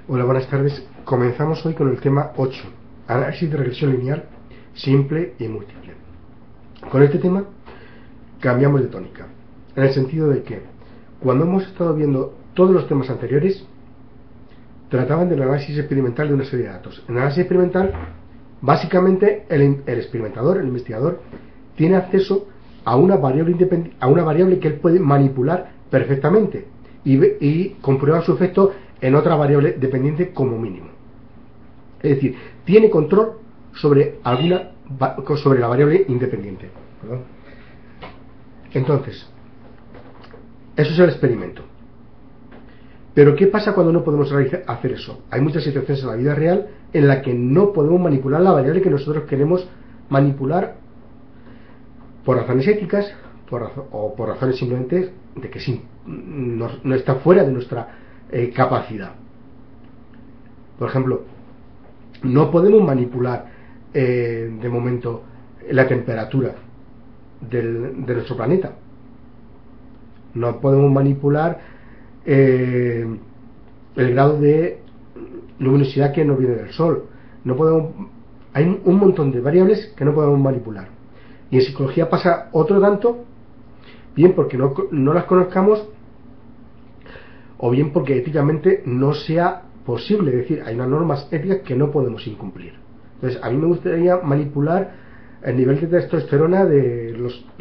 Hola, buenas tardes. Comenzamos hoy con el tema 8, análisis de regresión lineal simple y múltiple. Con este tema cambiamos de tónica, en el sentido de que cuando hemos estado viendo todos los temas anteriores, trataban del análisis experimental de una serie de datos. En el análisis experimental, básicamente el experimentador, el investigador, tiene acceso a una variable que él puede manipular perfectamente y comprueba su efecto en otra variable dependiente como mínimo. Es decir, tiene control sobre la variable independiente. ¿Perdón? Entonces, eso es el experimento. Pero ¿qué pasa cuando no podemos hacer eso? Hay muchas situaciones en la vida real en la que no podemos manipular la variable que nosotros queremos manipular por razones éticas o por razones simplemente de que sí, no está fuera de nuestra capacidad. Por ejemplo, no podemos manipular de momento la temperatura de nuestro planeta. No podemos manipular el grado de luminosidad que nos viene del sol. Hay un montón de variables que no podemos manipular. Y en psicología pasa otro tanto, bien porque no las conozcamos, o bien porque éticamente no sea posible. Es decir, hay unas normas éticas que no podemos incumplir. Entonces, a mí me gustaría manipular el nivel de testosterona de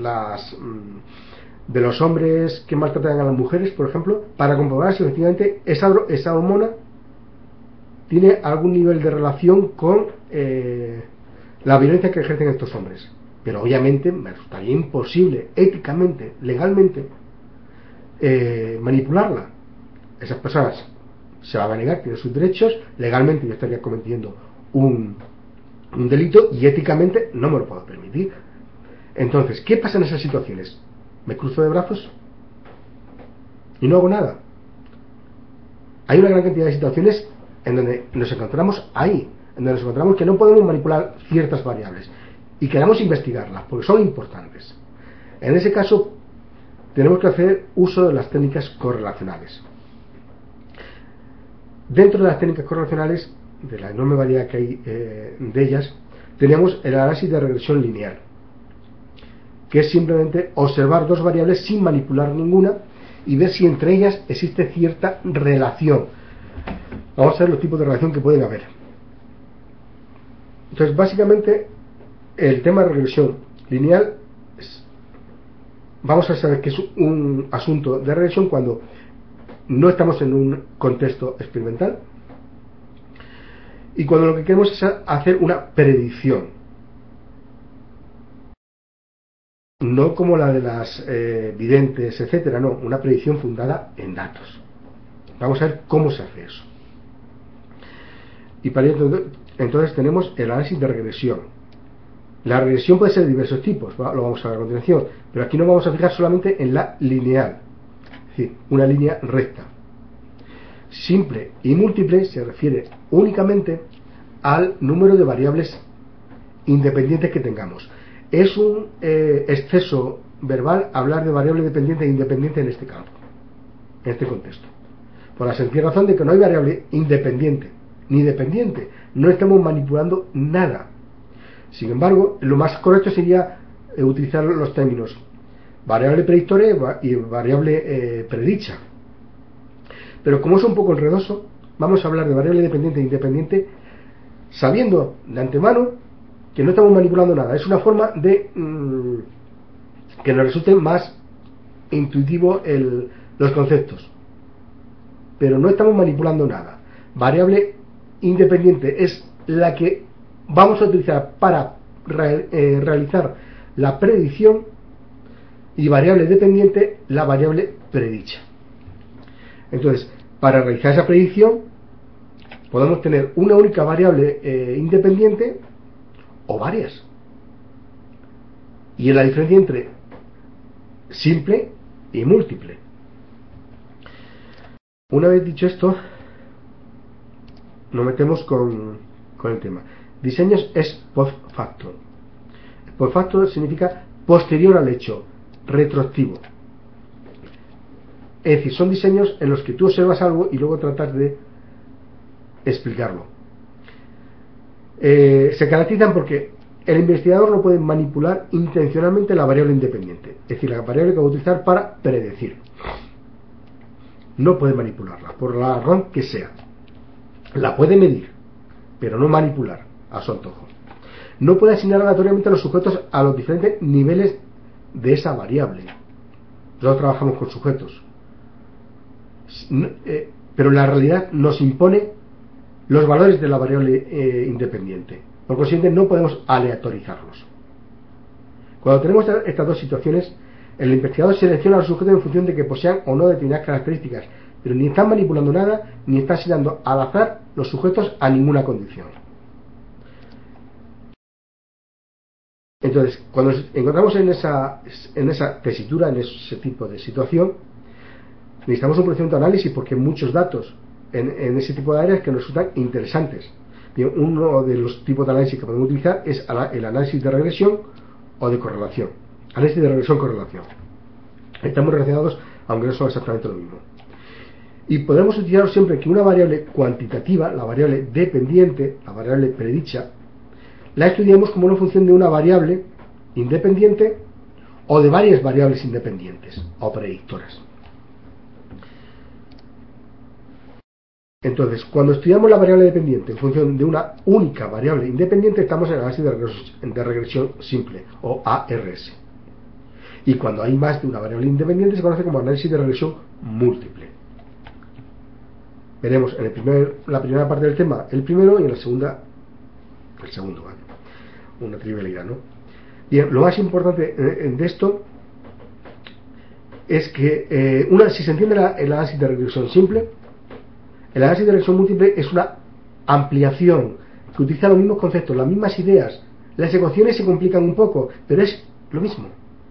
los hombres que maltratan a las mujeres, por ejemplo, para comprobar si efectivamente esa hormona tiene algún nivel de relación con la violencia que ejercen estos hombres. Pero obviamente me resultaría imposible éticamente, legalmente, manipularla. Esas personas se van a negar, tienen sus derechos, legalmente yo estaría cometiendo un delito y éticamente no me lo puedo permitir. Entonces, ¿qué pasa en esas situaciones? ¿Me cruzo de brazos y no hago nada? Hay una gran cantidad de situaciones en donde nos encontramos que no podemos manipular ciertas variables y queremos investigarlas porque son importantes. En ese caso tenemos que hacer uso de las técnicas correlacionales. Dentro de las técnicas correlacionales, de la enorme variedad que hay de ellas, tenemos el análisis de regresión lineal, que es simplemente observar dos variables sin manipular ninguna y ver si entre ellas existe cierta relación. Vamos a ver los tipos de relación que pueden haber. Entonces, básicamente, el tema de regresión lineal vamos a saber que es un asunto de regresión cuando no estamos en un contexto experimental y cuando lo que queremos es hacer una predicción, no como la de las videntes, etcétera, no, una predicción fundada en datos. Vamos a ver cómo se hace eso. Y para ello entonces tenemos el análisis de regresión. La regresión puede ser de diversos tipos, lo vamos a ver a continuación, pero aquí nos vamos a fijar solamente en la lineal, es decir, una línea recta. Simple y múltiple se refiere únicamente al número de variables independientes que tengamos. Es un exceso verbal hablar de variable dependiente e independiente en este campo, en este contexto, por la sencilla razón de que no hay variable independiente ni dependiente, no estamos manipulando nada. Sin embargo, lo más correcto sería utilizar los términos variable predictora y variable predicha. Pero como es un poco enredoso, vamos a hablar de variable dependiente e independiente sabiendo de antemano que no estamos manipulando nada. Es una forma de que nos resulte más intuitivo los conceptos. Pero no estamos manipulando nada. Variable independiente es la que vamos a utilizar para realizar la predicción y variable dependiente la variable predicha. Entonces, para realizar esa predicción podemos tener una única variable independiente o varias. Y es la diferencia entre simple y múltiple. Una vez dicho esto, nos metemos con el tema. Diseños es post facto. Post facto significa posterior al hecho, retroactivo. Es decir, son diseños en los que tú observas algo y luego tratas de explicarlo. Se caracterizan porque el investigador no puede manipular intencionalmente la variable independiente, es decir, la variable que va a utilizar para predecir. No puede manipularla, por la razón que sea. La puede medir, pero no manipular a su antojo. No puede asignar aleatoriamente a los sujetos a los diferentes niveles de esa variable. Nosotros trabajamos con sujetos, pero la realidad nos impone los valores de la variable independiente. Por consiguiente, no podemos aleatorizarlos. Cuando tenemos estas dos situaciones, el investigador selecciona a los sujetos en función de que posean o no determinadas características, pero ni están manipulando nada, ni está asignando al azar los sujetos a ninguna condición. Entonces, cuando nos encontramos en esa tesitura, en ese tipo de situación, necesitamos un procedimiento de análisis porque hay muchos datos en ese tipo de áreas que nos resultan interesantes. Bien, uno de los tipos de análisis que podemos utilizar es el análisis de regresión o de correlación. Análisis de regresión-correlación. Están muy relacionados, aunque no son exactamente lo mismo. Y podemos utilizar siempre que una variable cuantitativa, la variable dependiente, la variable predicha, la estudiamos como una función de una variable independiente o de varias variables independientes o predictoras. Entonces, cuando estudiamos la variable dependiente en función de una única variable independiente, estamos en el análisis de regresión simple o ARS. Y cuando hay más de una variable independiente se conoce como análisis de regresión múltiple. Veremos en la primera parte del tema el primero y en la segunda el segundo, ¿vale? Una trivialidad, ¿no? Bien, lo más importante de esto es que si se entiende el análisis de regresión simple, el análisis de regresión múltiple es una ampliación que utiliza los mismos conceptos, las mismas ideas. Las ecuaciones se complican un poco, pero es lo mismo.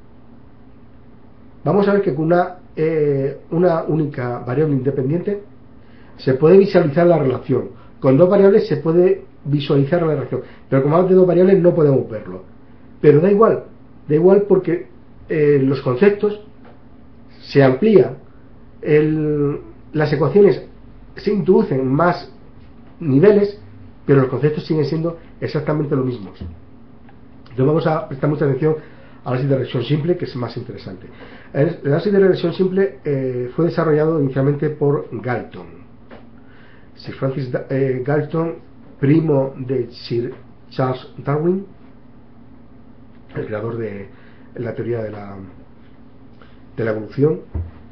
Vamos a ver que con una única variable independiente se puede visualizar la relación. Con dos variables se puede visualizar la relación, pero con más de dos variables no podemos verlo. Pero da igual porque los conceptos se amplían, las ecuaciones se introducen más niveles, pero los conceptos siguen siendo exactamente los mismos. Entonces vamos a prestar mucha atención al análisis de regresión simple, que es más interesante. El análisis de regresión simple fue desarrollado inicialmente por Galton. Sir Francis Galton, primo de Sir Charles Darwin, el creador de la teoría de la evolución.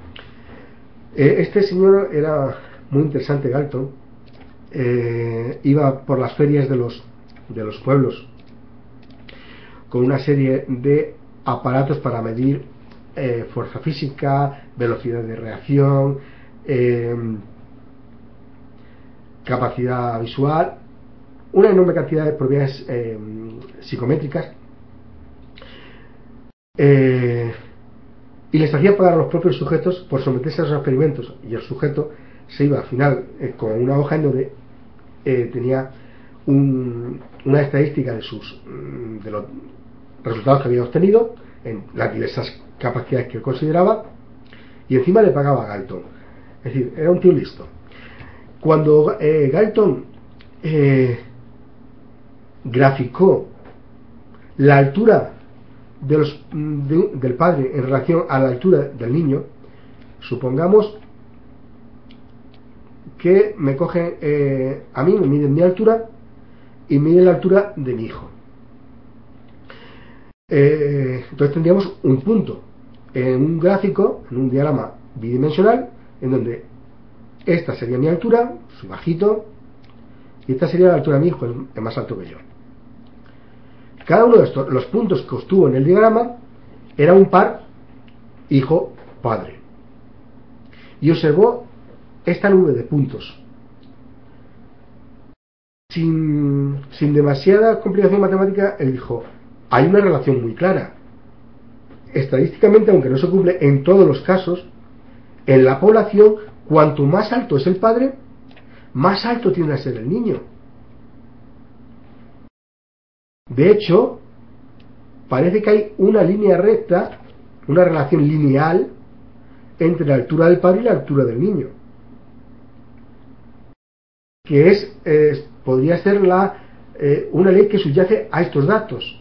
Este señor era muy interesante, Galton. Iba por las ferias de los pueblos con una serie de aparatos para medir fuerza física, velocidad de reacción, capacidad visual, una enorme cantidad de propiedades psicométricas, y les hacía pagar a los propios sujetos por someterse a esos experimentos, y el sujeto se iba al final con una hoja en donde tenía una estadística de los resultados que había obtenido en las diversas capacidades que él consideraba, y encima le pagaba a Galton. Es decir, era un tío listo. Cuando Galton graficó la altura del padre en relación a la altura del niño, supongamos que me cogen a mí, me miden mi altura y miden la altura de mi hijo. Entonces tendríamos un punto en un gráfico, en un diagrama bidimensional, en donde esta sería mi altura, soy bajito, y esta sería la altura de mi hijo, es más alto que yo. Cada uno de estos, los puntos que obtuvo en el diagrama, era un par hijo-padre. Y observó esta nube de puntos. Sin demasiada complicación matemática, él dijo: hay una relación muy clara. Estadísticamente, aunque no se cumple en todos los casos, en la población, cuanto más alto es el padre, más alto tiende a ser el niño. De hecho, parece que hay una línea recta, una relación lineal entre la altura del padre y la altura del niño. que podría ser una ley que subyace a estos datos.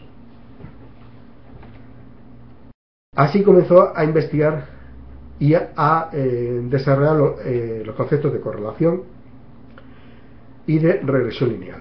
Así comenzó a investigar y a desarrollar los conceptos de correlación y de regresión lineal.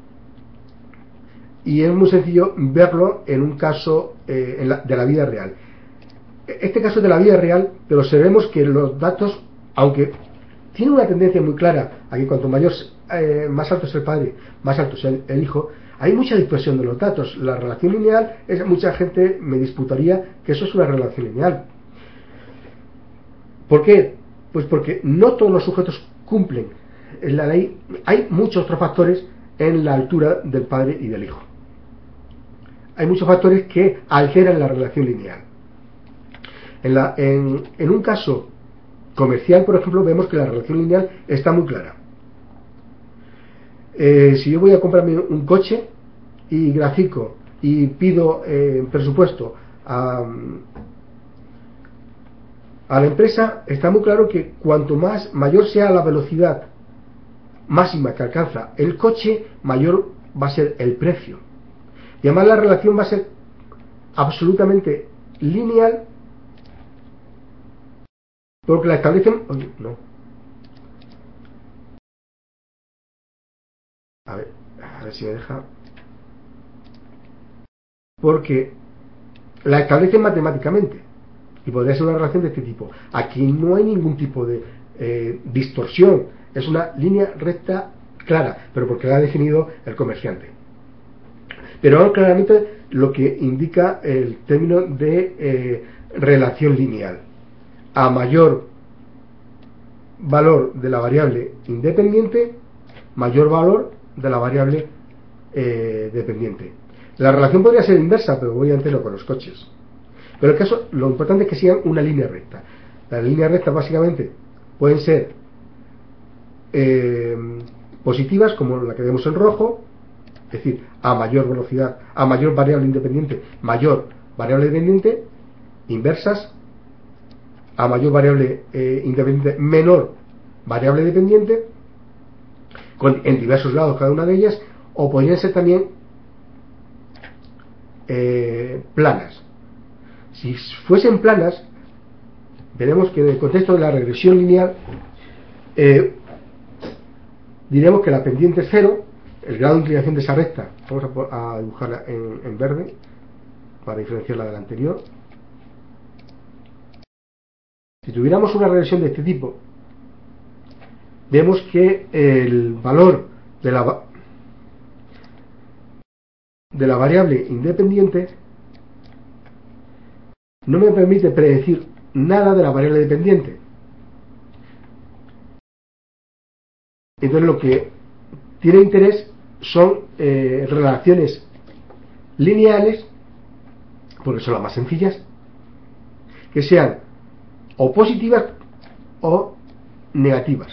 Y es muy sencillo verlo en un caso de la vida real. Este caso es de la vida real, pero observemos que los datos, aunque tiene una tendencia muy clara a que cuanto más alto es el padre, más alto es el hijo, hay mucha dispersión de los datos. La relación lineal, mucha gente me disputaría que eso es una relación lineal. ¿Por qué? Pues porque no todos los sujetos cumplen la ley. Hay muchos otros factores en la altura del padre y del hijo. Hay muchos factores que alteran la relación lineal. En un caso comercial, por ejemplo, vemos que la relación lineal está muy clara. Si yo voy a comprarme un coche y grafico y pido presupuesto a la empresa, está muy claro que cuanto mayor sea la velocidad máxima que alcanza el coche, mayor va a ser el precio. Y además la relación va a ser absolutamente lineal, porque la establecen. Oye, no. A ver si me deja. Porque la establecen matemáticamente. Y podría ser una relación de este tipo. Aquí no hay ningún tipo de distorsión. Es una línea recta clara, pero porque la ha definido el comerciante. Pero ahora claramente lo que indica el término de relación lineal. A mayor valor de la variable independiente, mayor valor de la variable dependiente. La relación podría ser inversa, pero voy a hacerlo con los coches. Pero el caso, lo importante es que sigan una línea recta. Las líneas rectas básicamente pueden ser positivas, como la que vemos en rojo, es decir, a mayor velocidad, a mayor variable independiente, mayor variable dependiente. Inversas, a mayor variable independiente, menor variable dependiente, en diversos grados cada una de ellas. O podrían ser también planas. Si fuesen planas, veremos que en el contexto de la regresión lineal diremos que la pendiente es cero, el grado de inclinación de esa recta, vamos a dibujarla en verde para diferenciarla de la anterior. Si tuviéramos una regresión de este tipo, vemos que el valor de la variable independiente no me permite predecir nada de la variable dependiente. Entonces lo que tiene interés son relaciones lineales, porque son las más sencillas, que sean o positivas o negativas.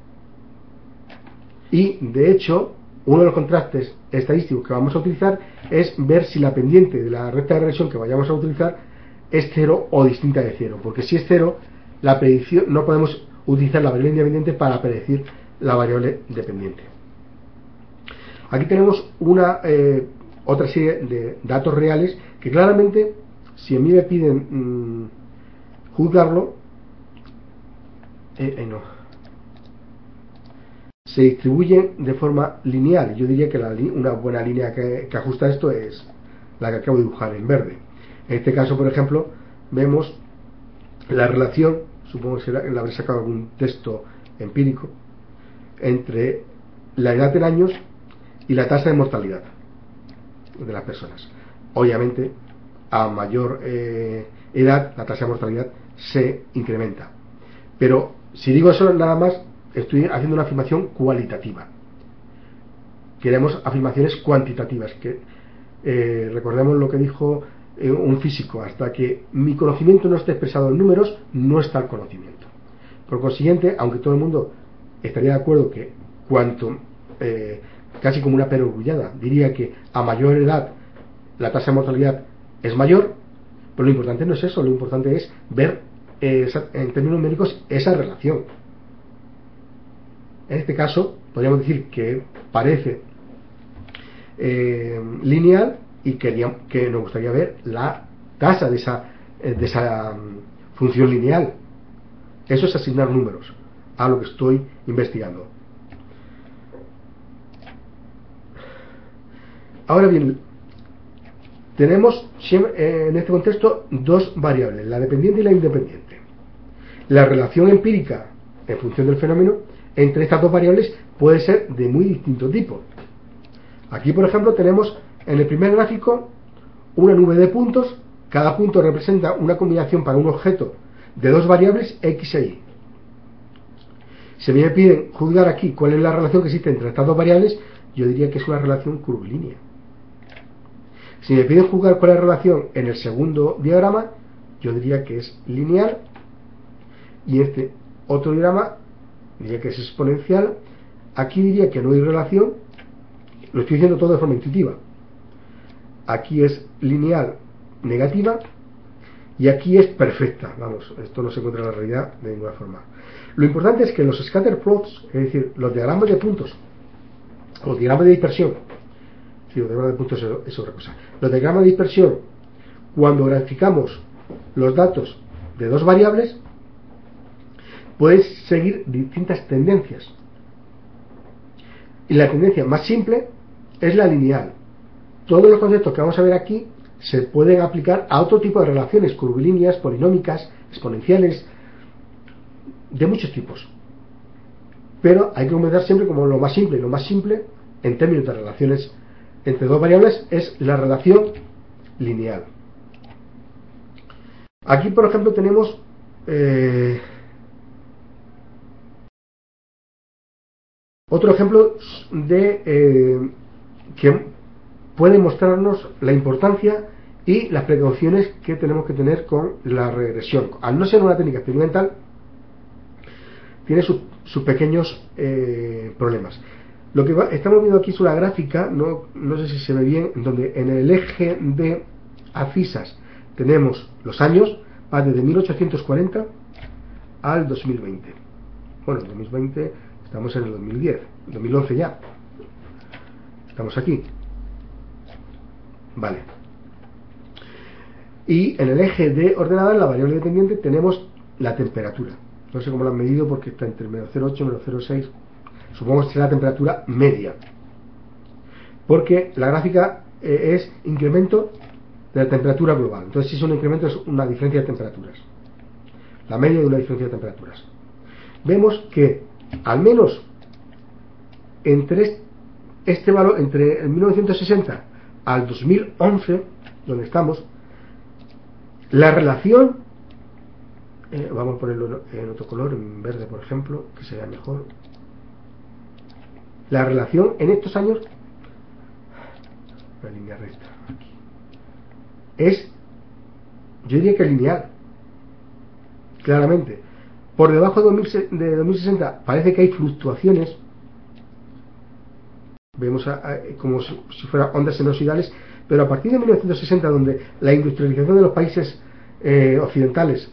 Y de hecho, uno de los contrastes estadísticos que vamos a utilizar es ver si la pendiente de la recta de regresión que vayamos a utilizar es cero o distinta de cero, porque si es cero, la predicción, no podemos utilizar la variable independiente para predecir la variable dependiente. Aquí tenemos otra serie de datos reales que claramente, si a mí me piden juzgarlo, se distribuyen de forma lineal. Yo diría que una buena línea que ajusta esto es la que acabo de dibujar en verde. En este caso, por ejemplo, vemos la relación, supongo que la habré sacado algún texto empírico, entre la edad en años y la tasa de mortalidad de las personas. Obviamente, a mayor edad, la tasa de mortalidad se incrementa. Pero si digo eso nada más, estoy haciendo una afirmación cualitativa. Queremos afirmaciones cuantitativas, que recordemos lo que dijo un físico: hasta que mi conocimiento no esté expresado en números, no está el conocimiento. Por consiguiente, aunque todo el mundo estaría de acuerdo que casi como una perogrullada, diría que a mayor edad la tasa de mortalidad es mayor, pero lo importante no es eso, lo importante es ver en términos numéricos esa relación. En este caso, podríamos decir que parece lineal y que nos gustaría ver la tasa de esa función lineal. Eso es asignar números a lo que estoy investigando. Ahora bien, tenemos en este contexto dos variables, la dependiente y la independiente. La relación empírica en función del fenómeno entre estas dos variables puede ser de muy distinto tipo. Aquí, por ejemplo, tenemos en el primer gráfico una nube de puntos. Cada punto representa una combinación para un objeto de dos variables x e y. Si me piden juzgar aquí cuál es la relación que existe entre estas dos variables, yo diría que es una relación curvilínea. Si me piden juzgar cuál es la relación en el segundo diagrama, yo diría que es lineal, y este otro diagrama diría que es exponencial. Aquí diría que no hay relación, lo estoy diciendo todo de forma intuitiva. Aquí es lineal negativa y aquí es perfecta. Vamos, esto no se encuentra en la realidad de ninguna forma. Lo importante es que los scatter plots, es decir, los diagramas de puntos, los diagramas de dispersión, sí, los diagramas de puntos es otra cosa. Los diagramas de dispersión, cuando graficamos los datos de dos variables, puedes seguir distintas tendencias. Y la tendencia más simple es la lineal. Todos los conceptos que vamos a ver aquí se pueden aplicar a otro tipo de relaciones curvilíneas, polinómicas, exponenciales, de muchos tipos. Pero hay que comenzar siempre como lo más simple. Lo más simple, en términos de relaciones entre dos variables, es la relación lineal. Aquí, por ejemplo, tenemos otro ejemplo de que puede mostrarnos la importancia y las precauciones que tenemos que tener con la regresión. Al no ser una técnica experimental, tiene sus pequeños problemas. Lo que estamos viendo aquí es una gráfica, no sé si se ve bien, donde en el eje de abscisas tenemos los años, va desde 1840 al 2020. Bueno, en 2020 estamos en el 2010, 2011 ya. Estamos aquí. Vale. Y en el eje de ordenada, en la variable dependiente, tenemos la temperatura. No sé cómo lo han medido porque está entre menos 0,8 y menos 0,6. Supongo que será la temperatura media. Porque la gráfica es incremento de la temperatura global. Entonces, si es un incremento, es una diferencia de temperaturas. La media de una diferencia de temperaturas. Vemos que, al menos, entre este valor, entre el 1960 al 2011, donde estamos, la relación, vamos a ponerlo en otro color, en verde por ejemplo, que se vea mejor. La relación en estos años, la línea recta aquí, es, yo diría que lineal, claramente. Por debajo de 2060 parece que hay fluctuaciones, vemos como si fueran ondas senoidales, pero a partir de 1960, donde la industrialización de los países occidentales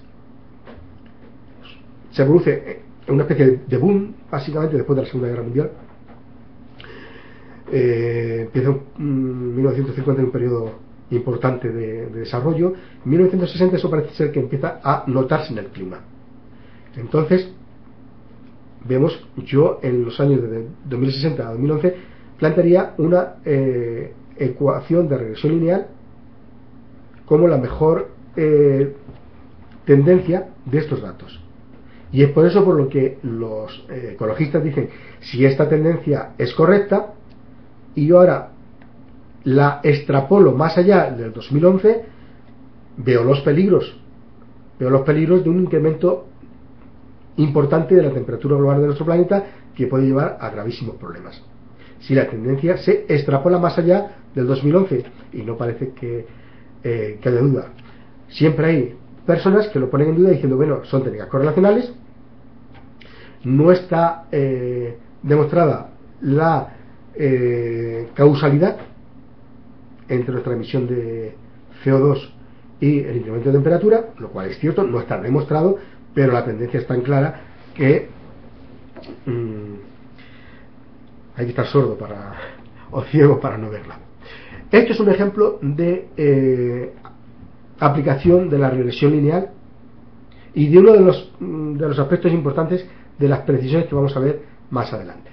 se produce una especie de boom, básicamente después de la Segunda Guerra Mundial, empieza en 1950 un periodo importante de desarrollo. En 1960 eso parece ser que empieza a notarse en el clima. Entonces vemos, yo en los años de 2060 a 2011 plantearía una ecuación de regresión lineal como la mejor tendencia de estos datos. Y es por eso por lo que los ecologistas dicen, si esta tendencia es correcta y yo ahora la extrapolo más allá del 2011, veo los peligros de un incremento importante de la temperatura global de nuestro planeta, que puede llevar a gravísimos problemas si la tendencia se extrapola más allá del 2011, y no parece que haya duda. Siempre hay personas que lo ponen en duda diciendo, bueno, son técnicas correlacionales, no está demostrada la causalidad entre nuestra emisión de CO2 y el incremento de temperatura, lo cual es cierto, no está demostrado, pero la tendencia es tan clara que Hay que estar sordo o ciego para no verla. Esto es un ejemplo de aplicación de la regresión lineal y de uno de los aspectos importantes de las precisiones que vamos a ver más adelante.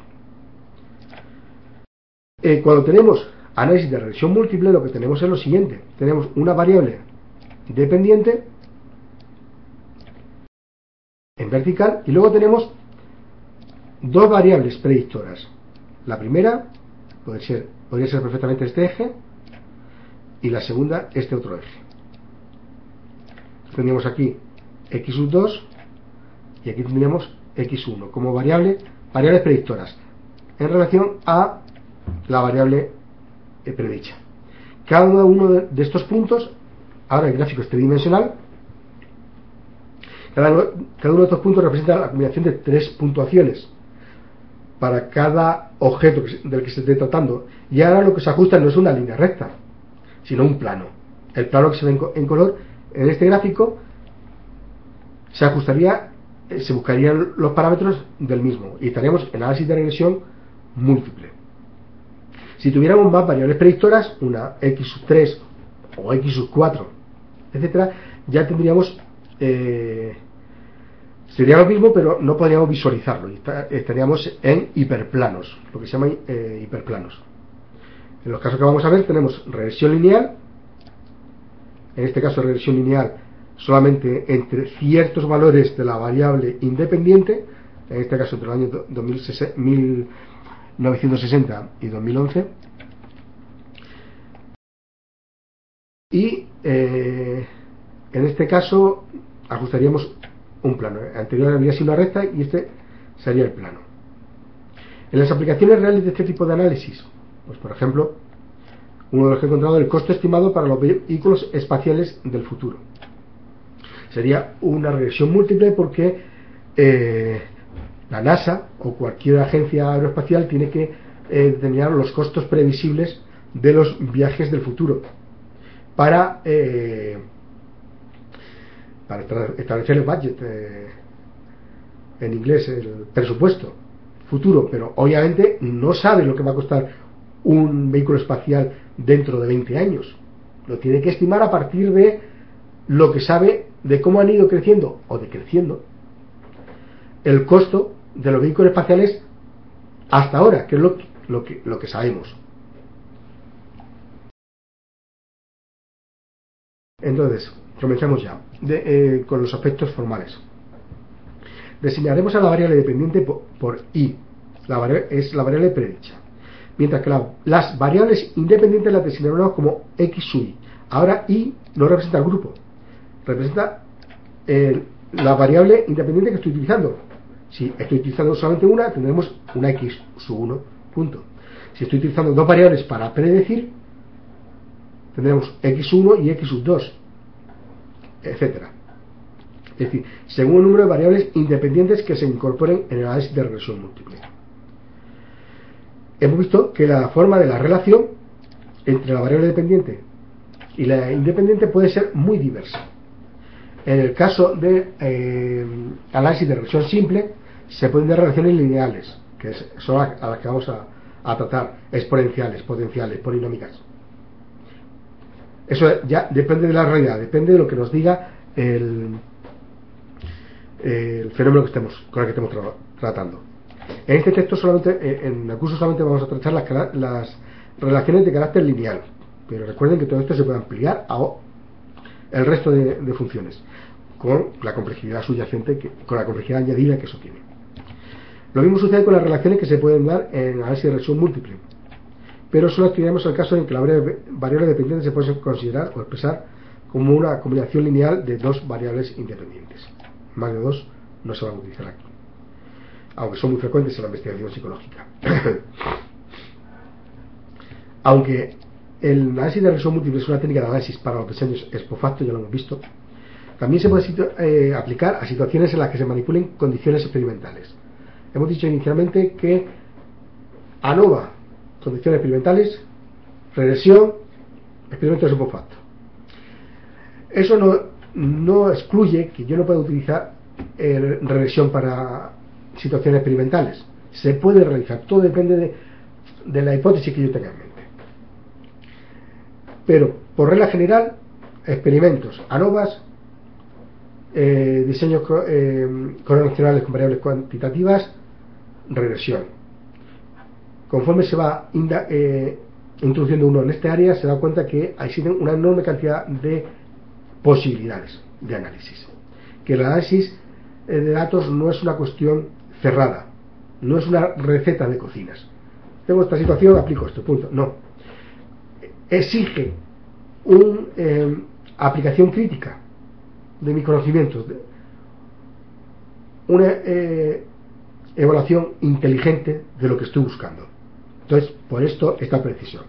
Cuando tenemos análisis de regresión múltiple, lo que tenemos es lo siguiente: tenemos una variable dependiente en vertical y luego tenemos dos variables predictoras. La primera podría ser perfectamente este eje y la segunda este otro eje. Tendríamos aquí x2 y aquí tendríamos x1 como variables predictoras en relación a la variable predicha. Cada uno de estos puntos, ahora el gráfico es tridimensional, cada uno de estos puntos representa la combinación de 3 puntuaciones para cada objeto del que se esté tratando, y ahora lo que se ajusta no es una línea recta, sino un plano. El plano que se ve en color en este gráfico se ajustaría, se buscarían los parámetros del mismo y estaríamos en análisis de regresión múltiple. Si tuviéramos más variables predictoras, una x3 o x4, etcétera, ya tendríamos sería lo mismo, pero no podríamos visualizarlo, estaríamos en hiperplanos, lo que se llama hiperplanos. En los casos que vamos a ver tenemos regresión lineal, en este caso regresión lineal solamente entre ciertos valores de la variable independiente, en este caso entre los años 1960 y 2011, y en este caso ajustaríamos un plano. Anterior habría sido una recta y este sería el plano. En las aplicaciones reales de este tipo de análisis, pues por ejemplo, uno de los que he encontrado, el costo estimado para los vehículos espaciales del futuro. Sería una regresión múltiple porque la NASA o cualquier agencia aeroespacial tiene que determinar los costos previsibles de los viajes del futuro para establecer el budget, en inglés el presupuesto futuro, pero obviamente no sabe lo que va a costar un vehículo espacial dentro de 20 años. Lo tiene que estimar a partir de lo que sabe de cómo han ido creciendo o decreciendo el costo de los vehículos espaciales hasta ahora, que es lo que sabemos. Entonces, comenzamos ya con los aspectos formales. Designaremos a la variable dependiente por i, es la variable predicha, mientras que las variables independientes las designaremos como x sub i. Ahora i no representa el grupo, representa la variable independiente que estoy utilizando. Si estoy utilizando solamente una, tendremos una x sub 1, punto. Si estoy utilizando dos variables para predecir, tendremos x1 y x sub 2, etcétera. Es decir, según el número de variables independientes que se incorporen en el análisis de regresión múltiple. Hemos visto que la forma de la relación entre la variable dependiente y la independiente puede ser muy diversa. En el caso de análisis de regresión simple, se pueden dar relaciones lineales, que son a las que vamos a tratar, exponenciales, potenciales, polinómicas. Eso ya depende de la realidad, depende de lo que nos diga el fenómeno con el que estemos tratando. En este texto en el curso solamente vamos a tratar las relaciones de carácter lineal, pero recuerden que todo esto se puede ampliar a el resto de funciones, con la complejidad subyacente, con la complejidad añadida que eso tiene. Lo mismo sucede con las relaciones que se pueden dar en análisis de regresión múltiple, pero solo estudiaremos el caso en que la variable dependiente se puede considerar o expresar como una combinación lineal de dos variables independientes. Más de dos no se van a utilizar aquí, aunque son muy frecuentes en la investigación psicológica. Aunque el análisis de regresión múltiple es una técnica de análisis para los diseños ex post facto, ya lo hemos visto, también se puede aplicar a situaciones en las que se manipulen condiciones experimentales. Hemos dicho inicialmente que ANOVA, condiciones experimentales, regresión, experimentos ex post facto. Eso no excluye que yo no pueda utilizar regresión para situaciones experimentales. Se puede realizar, todo depende de la hipótesis que yo tenga en mente. Pero, por regla general, experimentos, ANOVAs, diseños correlacionales con variables cuantitativas, regresión. Conforme se va introduciendo uno en esta área, se da cuenta que existen una enorme cantidad de posibilidades de análisis. Que el análisis de datos no es una cuestión cerrada, no es una receta de cocinas. Tengo esta situación, aplico esto, punto. No. Exige una aplicación crítica de mis conocimientos, una evaluación inteligente de lo que estoy buscando. Entonces, por esto, esta precisión.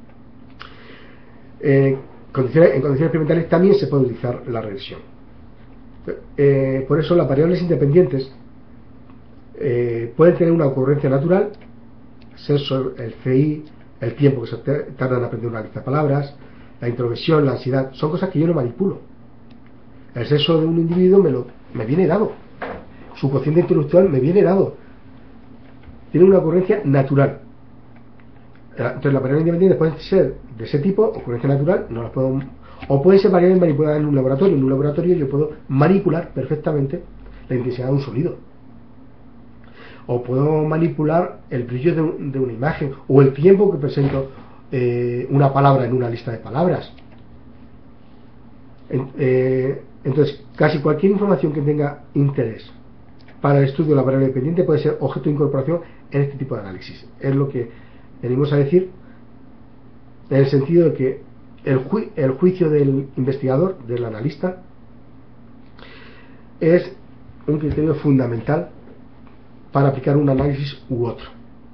En condiciones experimentales también se puede utilizar la regresión. Por eso las variables independientes pueden tener una ocurrencia natural, sexo, el CI, el tiempo que se tarda en aprender una lista de palabras, la introversión, la ansiedad, son cosas que yo no manipulo. El sexo de un individuo me viene dado, su cociente intelectual me viene dado, tiene una ocurrencia natural. Entonces las variables independientes pueden ser de ese tipo, ocurrencia natural, no las puedo, o pueden ser variables manipuladas en un laboratorio. En un laboratorio yo puedo manipular perfectamente la intensidad de un sonido, o puedo manipular el brillo de una imagen, o el tiempo que presento una palabra en una lista de palabras. Entonces, casi cualquier información que tenga interés para el estudio de la variable dependiente puede ser objeto de incorporación en este tipo de análisis. Es lo que venimos a decir, en el sentido de que el juicio del investigador, del analista, es un criterio fundamental para aplicar un análisis u otro,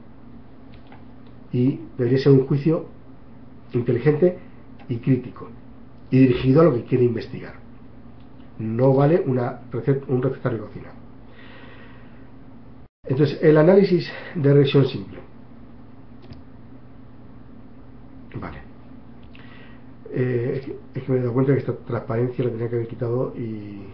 y debería ser un juicio inteligente y crítico y dirigido a lo que quiere investigar. No vale un recetario de cocina. Entonces, el análisis de regresión simple. Vale. Es que me he dado cuenta que esta transparencia la tenía que haber quitado y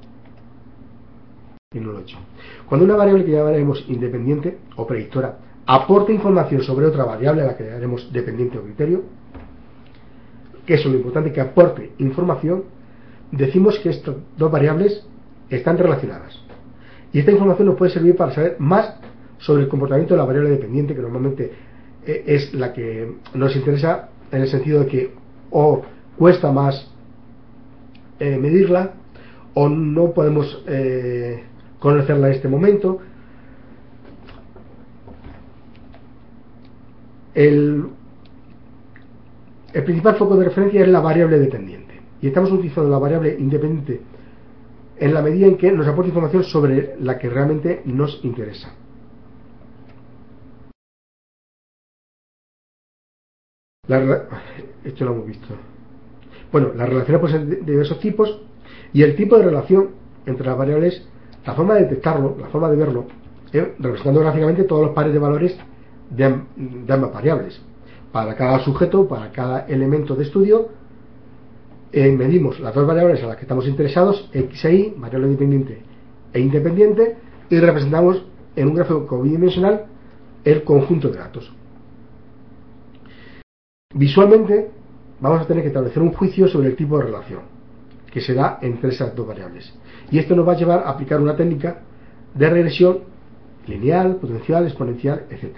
no lo he hecho. Cuando una variable que llamaremos independiente o predictora aporta información sobre otra variable a la que llamaremos dependiente o criterio, que eso es lo importante, que aporte información, decimos que estas dos variables están relacionadas. Y esta información nos puede servir para saber más sobre el comportamiento de la variable dependiente, que normalmente es la que nos interesa, en el sentido de que o cuesta más medirla, o no podemos conocerla en este momento. El principal foco de referencia es la variable dependiente, y estamos utilizando la variable independiente en la medida en que nos aporta información sobre la que realmente nos interesa. Esto lo hemos visto. Bueno, las relaciones pueden ser de diversos tipos, y el tipo de relación entre las variables, la forma de detectarlo, la forma de verlo, representando gráficamente todos los pares de valores de ambas variables. Para cada sujeto, para cada elemento de estudio, medimos las dos variables a las que estamos interesados, X e Y, variable dependiente e independiente, y representamos en un gráfico bidimensional el conjunto de datos. Visualmente vamos a tener que establecer un juicio sobre el tipo de relación que se da entre esas dos variables, y esto nos va a llevar a aplicar una técnica de regresión lineal, potencial, exponencial, etc.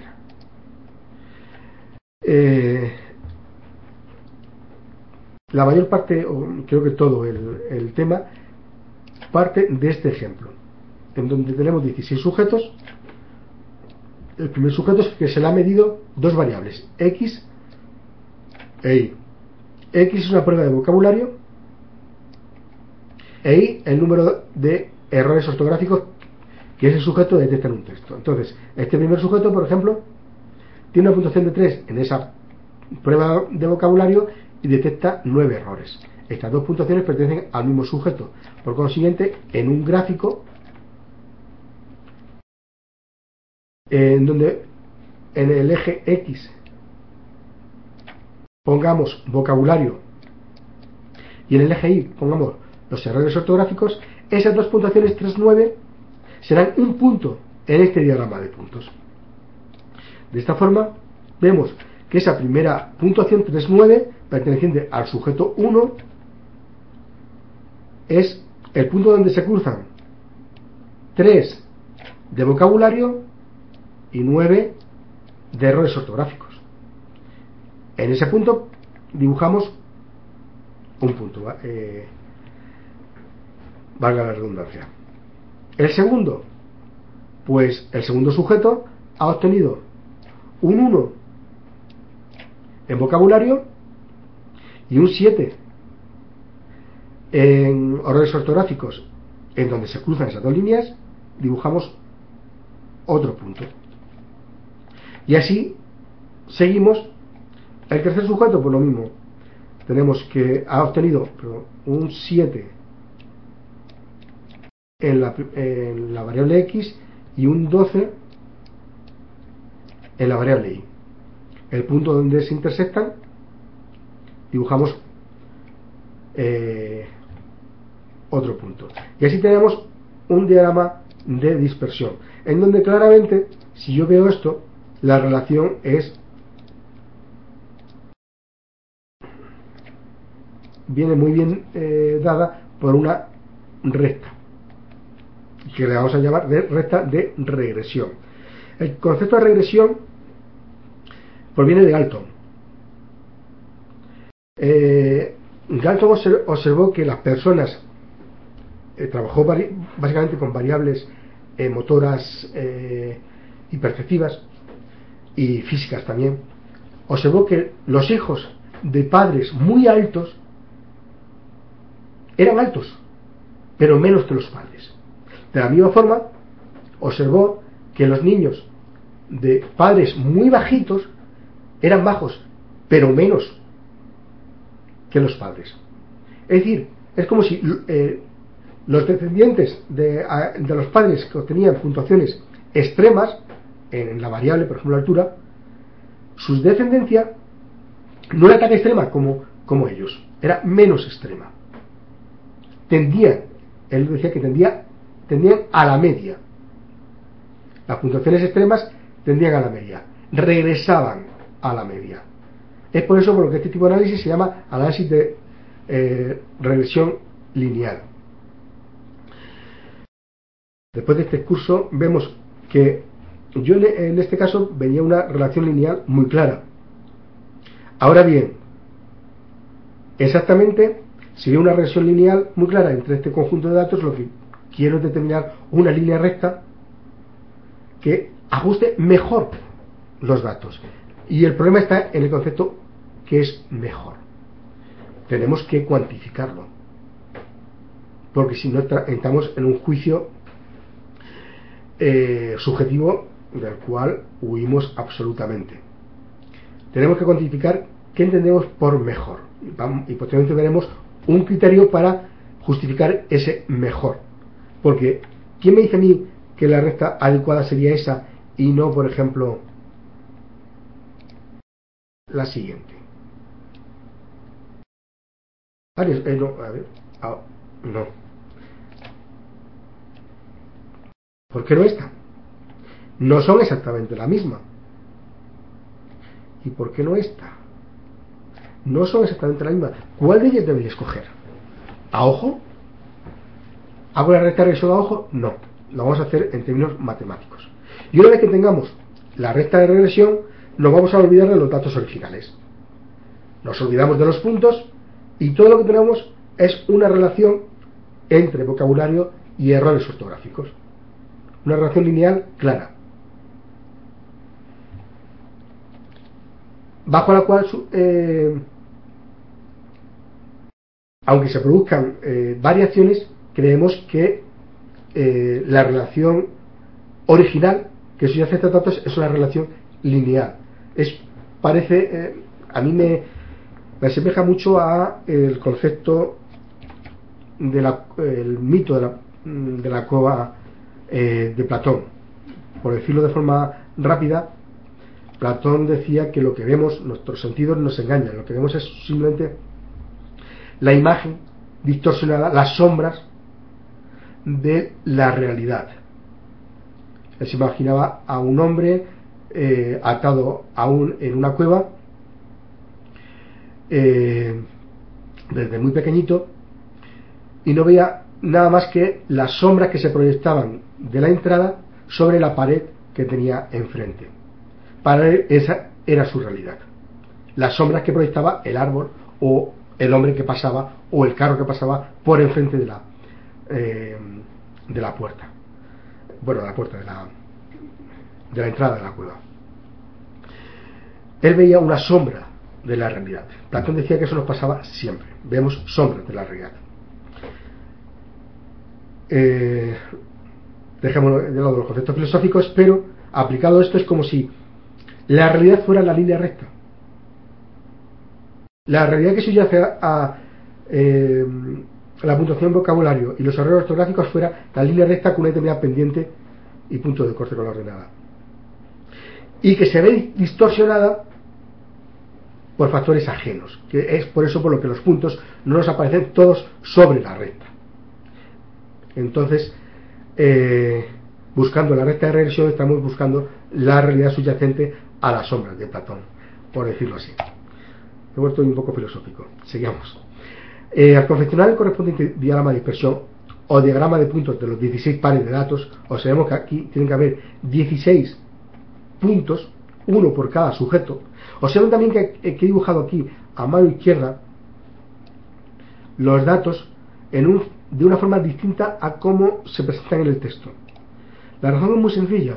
La mayor parte, o creo que todo el tema, parte de este ejemplo, en donde tenemos 16 sujetos. El primer sujeto es que se le ha medido dos variables, X e Y. X es una prueba de vocabulario, e Y el número de errores ortográficos que ese sujeto detecta en un texto. Entonces, este primer sujeto, por ejemplo, tiene una puntuación de 3 en esa prueba de vocabulario y detecta 9 errores. Estas dos puntuaciones pertenecen al mismo sujeto. Por consiguiente, en un gráfico en donde en el eje X pongamos vocabulario y en el eje Y pongamos los errores ortográficos, esas dos puntuaciones 3, 9 serán un punto en este diagrama de puntos. De esta forma vemos que esa primera puntuación 3,9 perteneciente al sujeto 1 es el punto donde se cruzan 3 de vocabulario y 9 de errores ortográficos. En ese punto dibujamos un punto, valga la redundancia. El segundo, pues el segundo sujeto ha obtenido un 1 en vocabulario y un 7 en errores ortográficos. En donde se cruzan esas dos líneas dibujamos otro punto, y así seguimos. El tercer sujeto, pues lo mismo, tenemos que ha obtenido un 7 en la variable x y un 12 en la variable y. El punto donde se intersectan dibujamos otro punto, y así tenemos un diagrama de dispersión en donde claramente, si yo veo esto, la relación viene muy bien dada por una recta que le vamos a llamar recta de regresión. El concepto de regresión proviene de Galton. Galton observó que las personas trabajó básicamente con variables motoras y perceptivas y físicas también. Observó que los hijos de padres muy altos eran altos, pero menos que los padres. De la misma forma, observó que los niños de padres muy bajitos eran bajos, pero menos que los padres. Es decir, es como si los descendientes de los padres que obtenían puntuaciones extremas en la variable, por ejemplo, la altura, su descendencia no era tan extrema como ellos, era menos extrema. Él decía que tendían a la media. Las puntuaciones extremas tendían a la media, regresaban a la media. Es por eso por lo que este tipo de análisis se llama análisis de regresión lineal. Después de este curso vemos que yo en este caso veía una relación lineal muy clara. Ahora bien, exactamente, si veo una regresión lineal muy clara entre este conjunto de datos, lo que quiero es determinar una línea recta que ajuste mejor los datos. Y el problema está en el concepto que es mejor. Tenemos que cuantificarlo, porque si no entramos en un juicio subjetivo del cual huimos absolutamente. Tenemos que cuantificar qué entendemos por mejor, y posteriormente veremos un criterio para justificar ese mejor, porque ¿quién me dice a mí que la recta adecuada sería esa y no, por ejemplo, la siguiente? No. ¿Por qué no esta? No son exactamente la misma. ¿Y por qué no esta? No son exactamente la misma. ¿Cuál de ellas debería escoger? ¿A ojo? ¿Hago la recta de regresión a ojo? No. Lo vamos a hacer en términos matemáticos. Y una vez que tengamos la recta de regresión, nos vamos a olvidar de los datos originales. Nos olvidamos de los puntos y todo lo que tenemos es una relación entre vocabulario y errores ortográficos. Una relación lineal clara, bajo la cual aunque se produzcan variaciones, creemos que la relación original que subyace a estos datos es una relación lineal. A mí me asemeja mucho a el concepto el mito de la cueva de Platón. Por decirlo de forma rápida, Platón decía que lo que vemos, nuestros sentidos nos engañan, lo que vemos es simplemente la imagen distorsionada, las sombras de la realidad. Él se imaginaba a un hombre atado aún en una cueva desde muy pequeñito, y no veía nada más que las sombras que se proyectaban de la entrada sobre la pared que tenía enfrente. Para él esa era su realidad, las sombras que proyectaba el árbol o el hombre que pasaba o el carro que pasaba por enfrente de la puerta, bueno, de la puerta de la entrada de la cueva. Él veía una sombra de la realidad. Platón decía que eso nos pasaba siempre, vemos sombras de la realidad. Dejémoslo de lado los conceptos filosóficos, pero aplicado a esto es como si la realidad fuera la línea recta. La realidad que subyace a la puntuación vocabulario y los errores ortográficos fuera la línea recta con una determinada pendiente y punto de corte con la ordenada, y que se ve distorsionada por factores ajenos, que es por eso por lo que los puntos no nos aparecen todos sobre la recta. Entonces, buscando la recta de regresión, estamos buscando la realidad subyacente a las sombras de Platón, por decirlo así. Me he vuelto un poco filosófico. Seguimos. Al confeccionar el correspondiente diagrama de dispersión o diagrama de puntos de los 16 pares de datos, observemos que aquí tienen que haber 16 puntos, uno por cada sujeto. Observen también que he dibujado aquí a mano izquierda los datos de una forma distinta a cómo se presentan en el texto. La razón es muy sencilla.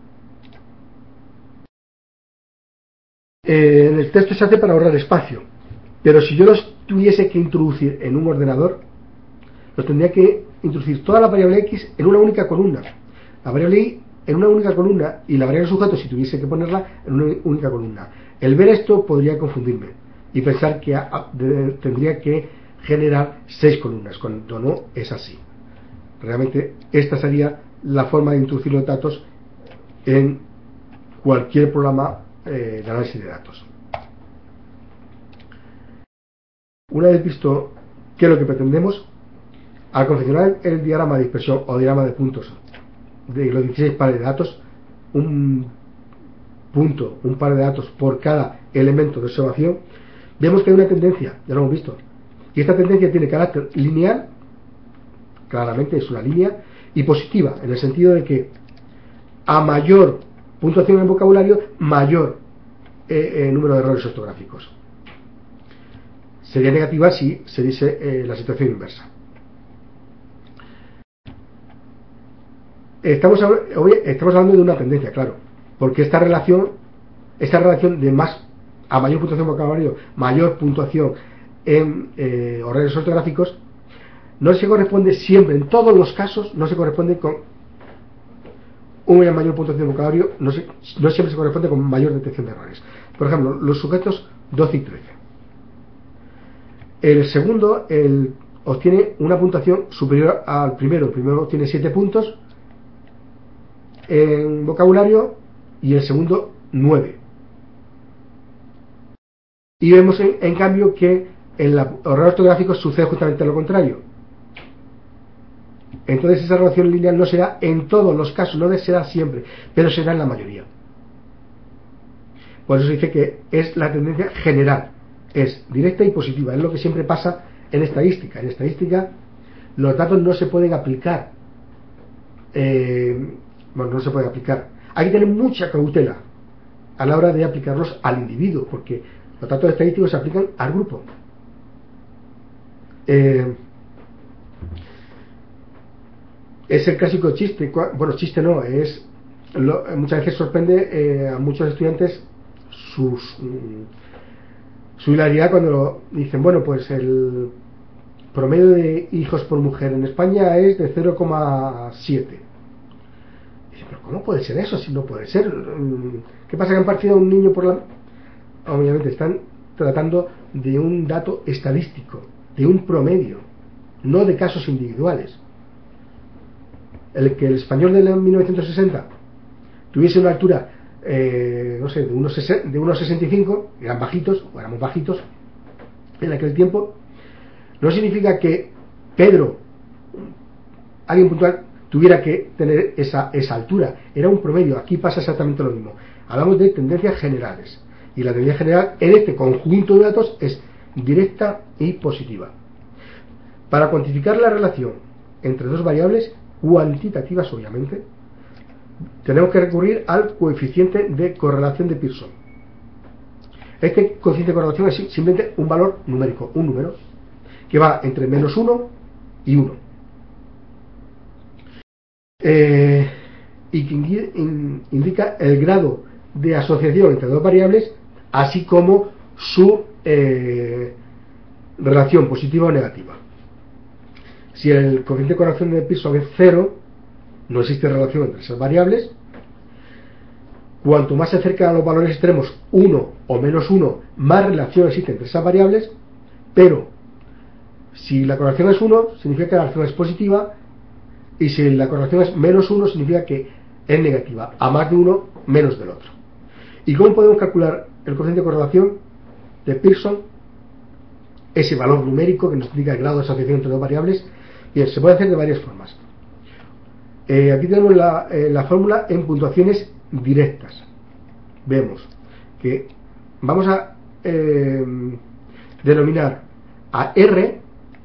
En el texto se hace para ahorrar espacio, pero si yo los tuviese que introducir en un ordenador, los tendría que introducir toda la variable x en una única columna, la variable y en una única columna y la variable sujeto, si tuviese que ponerla, en una única columna. El ver esto podría confundirme y pensar que tendría que generar 6 columnas, cuando no es así. Realmente esta sería la forma de introducir los datos en cualquier programa de análisis de datos. Una vez visto qué es lo que pretendemos, al confeccionar el diagrama de dispersión o diagrama de puntos de los 16 pares de datos, un par de datos por cada elemento de observación, vemos que hay una tendencia, ya lo hemos visto, y esta tendencia tiene carácter lineal, claramente es una línea, y positiva, en el sentido de que a mayor puntuación en vocabulario, mayor número de errores ortográficos. Sería negativa si se dice la situación inversa. Estamos hablando de una tendencia, claro, porque esta relación de a mayor puntuación vocabulario, mayor puntuación en errores ortográficos, no se corresponde siempre, en todos los casos, no se corresponde con una mayor puntuación de vocabulario, no siempre se corresponde con mayor detección de errores. Por ejemplo, los sujetos 12 y 13. El segundo obtiene una puntuación superior al primero. El primero obtiene 7 puntos en vocabulario y el segundo 9. Y vemos en cambio que en los errores ortográficos sucede justamente lo contrario. Entonces esa relación lineal no será en todos los casos, no será siempre, pero será en la mayoría. Por eso se dice que es la tendencia general, es directa y positiva, es lo que siempre pasa en estadística. En estadística los datos no se pueden aplicar, no se puede aplicar. Hay que tener mucha cautela a la hora de aplicarlos al individuo, porque los datos estadísticos se aplican al grupo. Es el clásico chiste, bueno, chiste no, muchas veces sorprende a muchos estudiantes su hilaridad cuando dicen, bueno, pues el promedio de hijos por mujer en España es de 0,7. Dicen, pero ¿cómo puede ser eso? Si no puede ser. ¿Qué pasa que han partido a un niño por la...? Obviamente están tratando de un dato estadístico, de un promedio, no de casos individuales. El que el español de 1960 tuviese una altura no sé, de 1,65, eran bajitos, o éramos bajitos en aquel tiempo, no significa que Pedro, alguien puntual, tuviera que tener esa altura. Era un promedio. Aquí pasa exactamente lo mismo. Hablamos de tendencias generales. Y la tendencia general en este conjunto de datos es directa y positiva. Para cuantificar la relación entre dos variables cuantitativas, obviamente, tenemos que recurrir al coeficiente de correlación de Pearson. Este coeficiente de correlación es simplemente un valor numérico, un número, que va entre -1 y 1. Y que indica el grado de asociación entre dos variables, así como su relación positiva o negativa. Si el coeficiente de correlación de Pearson es 0, no existe relación entre esas variables. Cuanto más se acerca a los valores extremos, 1 o -1, más relación existe entre esas variables. Pero si la correlación es 1, significa que la relación es positiva, y si la correlación es -1, significa que es negativa, a más de uno menos del otro. ¿Y cómo podemos calcular el coeficiente de correlación de Pearson? Ese valor numérico que nos indica el grado de asociación entre dos variables. Bien, se puede hacer de varias formas. Aquí tenemos la fórmula en puntuaciones directas. Vemos que vamos a denominar a R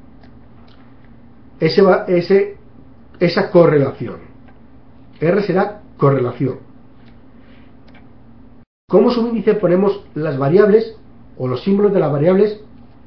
esa correlación. R será correlación. Como subíndice ponemos las variables o los símbolos de las variables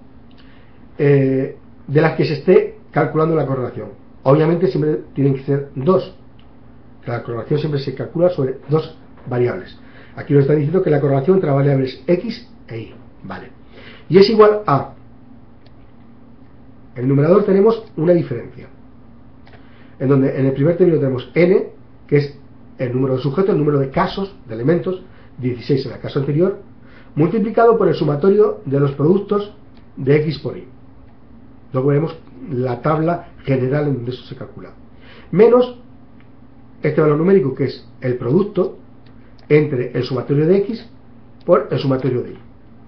de las que se esté calculando la correlación. Obviamente siempre tienen que ser dos. La correlación siempre se calcula sobre dos variables. Aquí nos está diciendo que la correlación entre las variables x e y. Vale. Y es igual a. En el numerador tenemos una diferencia, en donde en el primer término tenemos n, que es el número de sujetos, el número de casos, de elementos, 16 en el caso anterior, multiplicado por el sumatorio de los productos de x por y. Luego veremos la tabla general en donde eso se calcula. Menos este valor numérico, que es el producto entre el sumatorio de x por el sumatorio de y.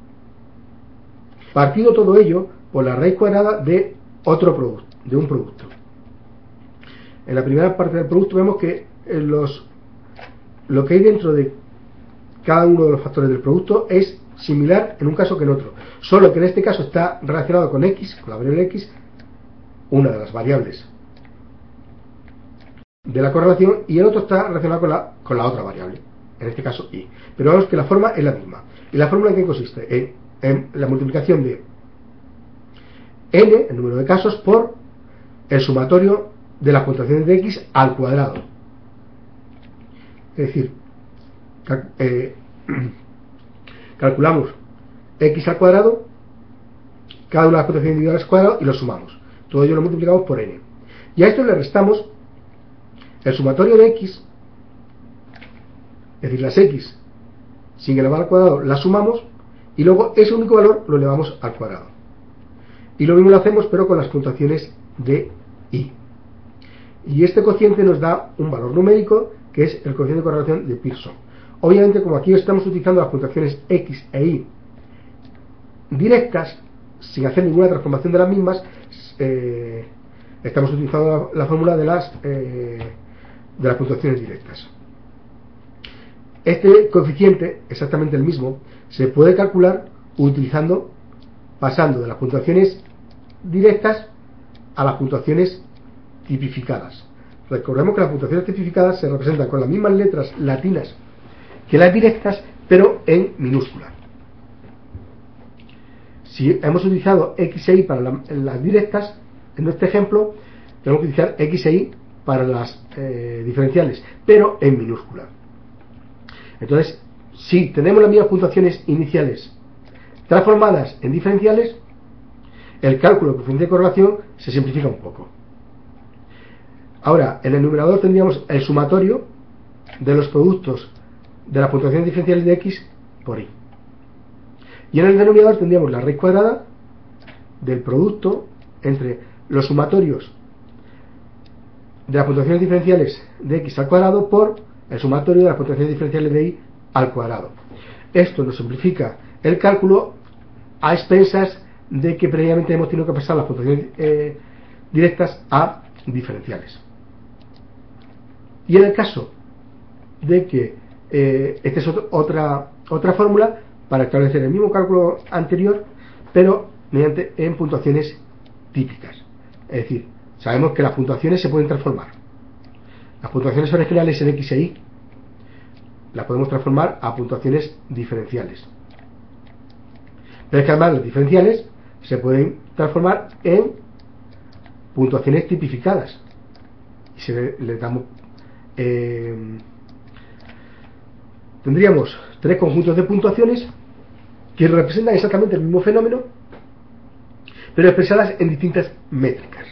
Partido todo ello por la raíz cuadrada de otro producto, de un producto. En la primera parte del producto vemos que lo que hay dentro de cada uno de los factores del producto es similar en un caso que en otro, solo que en este caso está relacionado con x, con la variable x, una de las variables de la correlación, y el otro está relacionado con la otra variable, en este caso y. Pero vemos que la forma es la misma. ¿Y la fórmula en qué consiste? En la multiplicación de n, el número de casos, por el sumatorio de las puntuaciones de x al cuadrado. Es decir, calculamos x al cuadrado, cada una de las puntuaciones individuales al cuadrado, y lo sumamos. Todo ello lo multiplicamos por n. Y a esto le restamos el sumatorio de x, es decir, las x sin elevar al cuadrado las sumamos, y luego ese único valor lo elevamos al cuadrado. Y lo mismo lo hacemos, pero con las puntuaciones de y. Y este cociente nos da un valor numérico, que es el cociente de correlación de Pearson. Obviamente, como aquí estamos utilizando las puntuaciones x e y directas, sin hacer ninguna transformación de las mismas, estamos utilizando la fórmula de las puntuaciones directas. Este coeficiente, exactamente el mismo, se puede calcular pasando de las puntuaciones directas a las puntuaciones tipificadas. Recordemos que las puntuaciones tipificadas se representan con las mismas letras latinas que las directas, pero en minúscula. Si hemos utilizado x e y para las directas, en este ejemplo tenemos que utilizar x e y para las diferenciales, pero en minúscula. Entonces, si tenemos las mismas puntuaciones iniciales transformadas en diferenciales, el cálculo del coeficiente de correlación se simplifica un poco. Ahora, en el numerador tendríamos el sumatorio de los productos de las puntuaciones diferenciales de x por y. Y en el denominador tendríamos la raíz cuadrada del producto entre los sumatorios de las puntuaciones diferenciales de x al cuadrado por el sumatorio de las puntuaciones diferenciales de y al cuadrado. Esto nos simplifica el cálculo a expensas de que previamente hemos tenido que pasar las puntuaciones directas a diferenciales. Y en el caso de que esta es otra fórmula para establecer el mismo cálculo anterior, pero en puntuaciones típicas. Es decir, sabemos que las puntuaciones se pueden transformar. Las puntuaciones originales en X e Y las podemos transformar a puntuaciones diferenciales. Pero es que además las diferenciales se pueden transformar en puntuaciones tipificadas. Y si le damos... tendríamos tres conjuntos de puntuaciones que representan exactamente el mismo fenómeno, pero expresadas en distintas métricas.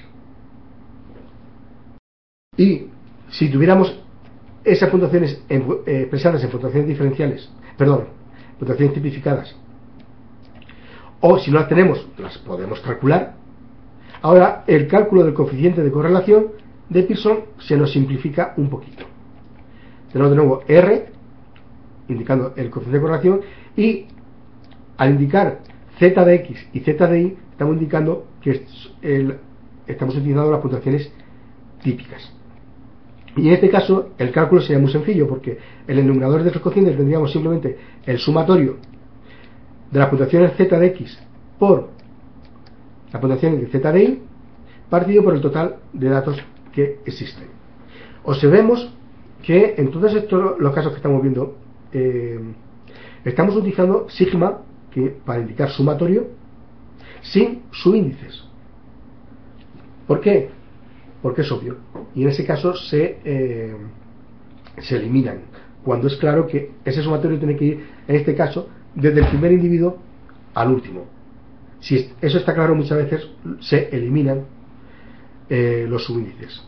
Y si tuviéramos esas puntuaciones expresadas en puntuaciones diferenciales, puntuaciones tipificadas, o si no las tenemos, las podemos calcular. Ahora el cálculo del coeficiente de correlación de Pearson se nos simplifica un poquito. Tenemos de nuevo R, indicando el coeficiente de correlación, y al indicar z de x y z de y, estamos indicando que estamos utilizando las puntuaciones típicas. Y en este caso el cálculo sería muy sencillo, porque en el numerador de los cocientes tendríamos simplemente el sumatorio de las puntuaciones z de x por las puntuaciones de z de y, partido por el total de datos que existen. Observemos que en todos estos los casos que estamos viendo, estamos utilizando sigma para indicar sumatorio sin subíndices. ¿Por qué? Porque es obvio, y en ese caso se eliminan, cuando es claro que ese sumatorio tiene que ir, en este caso, desde el primer individuo al último. Si eso está claro, muchas veces se eliminan los subíndices.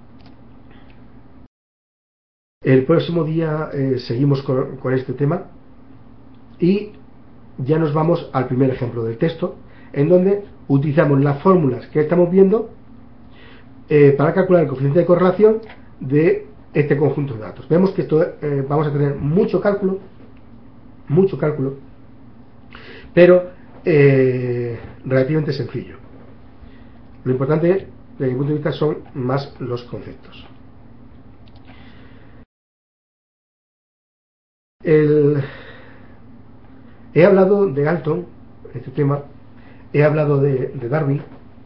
El próximo día seguimos con este tema y ya nos vamos al primer ejemplo del texto, en donde utilizamos las fórmulas que estamos viendo para calcular el coeficiente de correlación de este conjunto de datos. Vemos que esto vamos a tener mucho cálculo, pero relativamente sencillo. Lo importante desde mi punto de vista son más los conceptos. He hablado de Galton, este tema, he hablado de Darwin.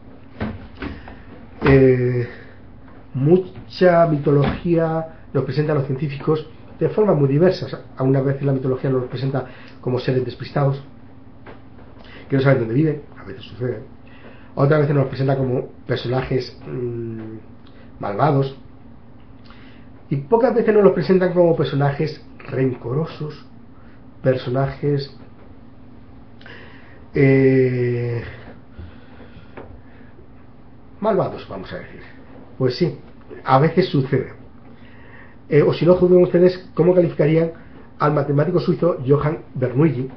Mucha mitología nos presenta a los científicos de formas muy diversas. Algunas veces la mitología nos presenta como seres despistados que no saben dónde viven, a veces sucede. Otras veces nos presenta como personajes malvados, y pocas veces nos los presentan como personajes rencorosos, personajes malvados, vamos a decir. Pues sí, a veces sucede. O si no, juzguen ustedes cómo calificarían al matemático suizo Johann Bernoulli,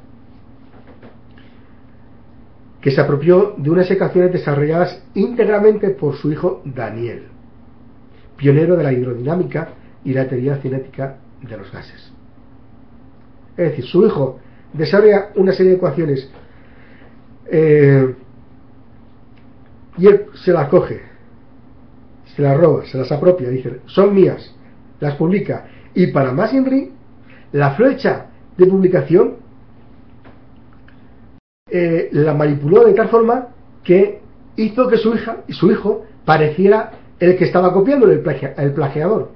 que se apropió de unas ecuaciones desarrolladas íntegramente por su hijo Daniel, pionero de la hidrodinámica y la teoría cinética de los gases. Es decir, su hijo desarrolla una serie de ecuaciones y él se las coge, se las roba, se las apropia, dice, son mías, las publica, y para más Henry, la flecha de publicación la manipuló de tal forma que hizo que su hijo pareciera el que estaba copiándole, el plagiador.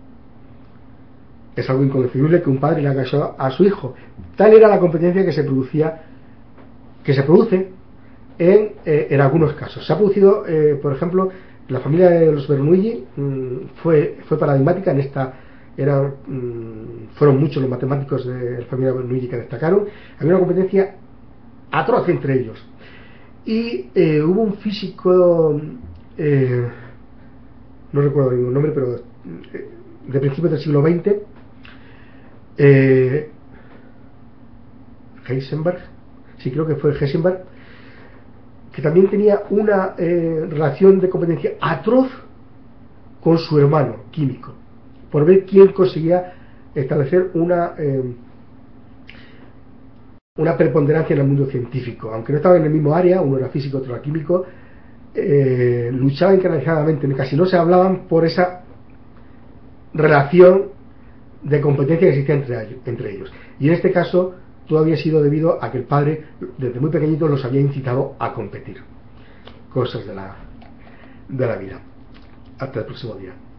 Es algo inconcebible que un padre le haga eso a su hijo. Tal era la competencia que se produce en algunos casos. Se ha producido, por ejemplo, la familia de los Bernoulli fue paradigmática en esta. Fueron muchos los matemáticos de la familia Bernoulli que destacaron. Había una competencia atroz entre ellos. Y hubo un físico, no recuerdo ningún nombre, pero de principios del siglo XX, Heisenberg, sí, creo que fue Heisenberg, que también tenía una relación de competencia atroz con su hermano químico, por ver quién conseguía establecer una preponderancia en el mundo científico. Aunque no estaban en el mismo área, uno era físico, otro era químico, luchaban encarnizadamente, casi no se hablaban por esa relación de competencia que existía entre ellos. Y en este caso todo había sido debido a que el padre desde muy pequeñitos los había incitado a competir. Cosas de la vida. Hasta el próximo día.